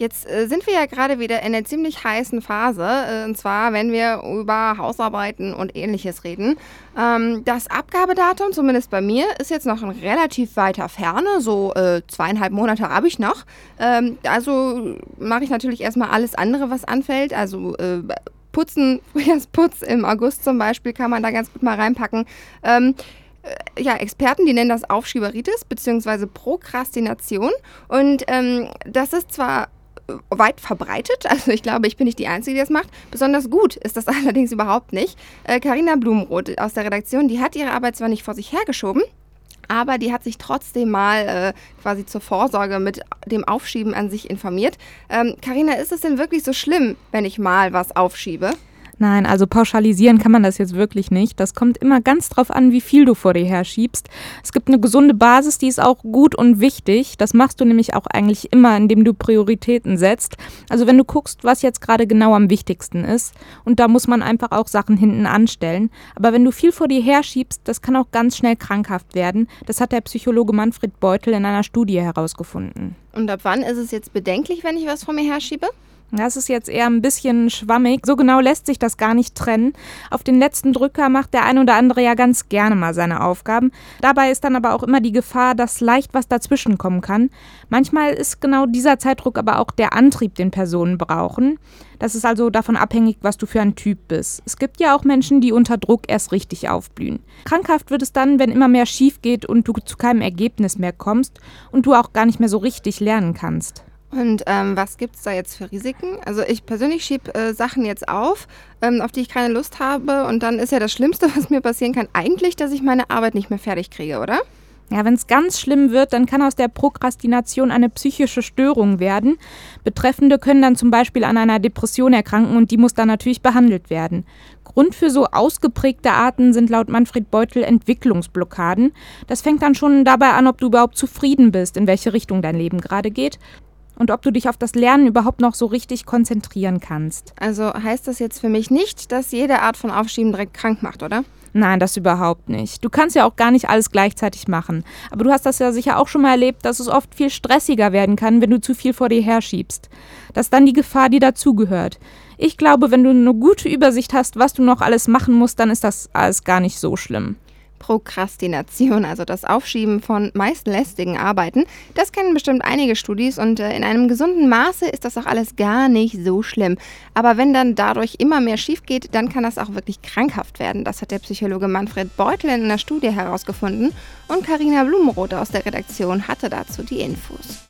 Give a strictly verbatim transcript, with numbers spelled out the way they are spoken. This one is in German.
Jetzt äh, sind wir ja gerade wieder in einer ziemlich heißen Phase, äh, und zwar, wenn wir über Hausarbeiten und Ähnliches reden. Ähm, das Abgabedatum, zumindest bei mir, ist jetzt noch in relativ weiter Ferne, so äh, zweieinhalb Monate habe ich noch. Ähm, also mache ich natürlich erstmal alles andere, was anfällt, also äh, Putzen, Frühjahrsputz im August zum Beispiel kann man da ganz gut mal reinpacken. Ähm, äh, ja, Experten, die nennen das Aufschieberitis bzw. Prokrastination. Und ähm, das ist zwar weit verbreitet, also ich glaube, ich bin nicht die Einzige, die das macht. Besonders gut ist das allerdings überhaupt nicht. Carina äh, Blumenroth aus der Redaktion, die hat ihre Arbeit zwar nicht vor sich hergeschoben, aber die hat sich trotzdem mal äh, quasi zur Vorsorge mit dem Aufschieben an sich informiert. Carina, ähm, ist es denn wirklich so schlimm, wenn ich mal was aufschiebe? Nein, also pauschalisieren kann man das jetzt wirklich nicht. Das kommt immer ganz drauf an, wie viel du vor dir herschiebst. Es gibt eine gesunde Basis, die ist auch gut und wichtig. Das machst du nämlich auch eigentlich immer, indem du Prioritäten setzt. Also wenn du guckst, was jetzt gerade genau am wichtigsten ist. Und da muss man einfach auch Sachen hinten anstellen. Aber wenn du viel vor dir herschiebst, das kann auch ganz schnell krankhaft werden. Das hat der Psychologe Manfred Beutel in einer Studie herausgefunden. Und ab wann ist es jetzt bedenklich, wenn ich was vor mir herschiebe? Das ist jetzt eher ein bisschen schwammig. So genau lässt sich das gar nicht trennen. Auf den letzten Drücker macht der ein oder andere ja ganz gerne mal seine Aufgaben. Dabei ist dann aber auch immer die Gefahr, dass leicht was dazwischen kommen kann. Manchmal ist genau dieser Zeitdruck aber auch der Antrieb, den Personen brauchen. Das ist also davon abhängig, was du für ein Typ bist. Es gibt ja auch Menschen, die unter Druck erst richtig aufblühen. Krankhaft wird es dann, wenn immer mehr schief geht und du zu keinem Ergebnis mehr kommst und du auch gar nicht mehr so richtig lernen kannst. Und ähm, was gibt es da jetzt für Risiken? Also ich persönlich schiebe äh, Sachen jetzt auf, ähm, auf die ich keine Lust habe. Und dann ist ja das Schlimmste, was mir passieren kann, eigentlich, dass ich meine Arbeit nicht mehr fertig kriege, oder? Ja, wenn es ganz schlimm wird, dann kann aus der Prokrastination eine psychische Störung werden. Betreffende können dann zum Beispiel an einer Depression erkranken und die muss dann natürlich behandelt werden. Grund für so ausgeprägte Arten sind laut Manfred Beutel Entwicklungsblockaden. Das fängt dann schon dabei an, ob du überhaupt zufrieden bist, in welche Richtung dein Leben gerade geht. Und ob du dich auf das Lernen überhaupt noch so richtig konzentrieren kannst. Also heißt das jetzt für mich nicht, dass jede Art von Aufschieben direkt krank macht, oder? Nein, das überhaupt nicht. Du kannst ja auch gar nicht alles gleichzeitig machen. Aber du hast das ja sicher auch schon mal erlebt, dass es oft viel stressiger werden kann, wenn du zu viel vor dir herschiebst. Das ist dann die Gefahr, die dazugehört. Ich glaube, wenn du eine gute Übersicht hast, was du noch alles machen musst, dann ist das alles gar nicht so schlimm. Prokrastination, also das Aufschieben von meist lästigen Arbeiten. Das kennen bestimmt einige Studis und äh, in einem gesunden Maße ist das auch alles gar nicht so schlimm. Aber wenn dann dadurch immer mehr schief geht, dann kann das auch wirklich krankhaft werden. Das hat der Psychologe Manfred Beutel in einer Studie herausgefunden und Carina Blumenroth aus der Redaktion hatte dazu die Infos.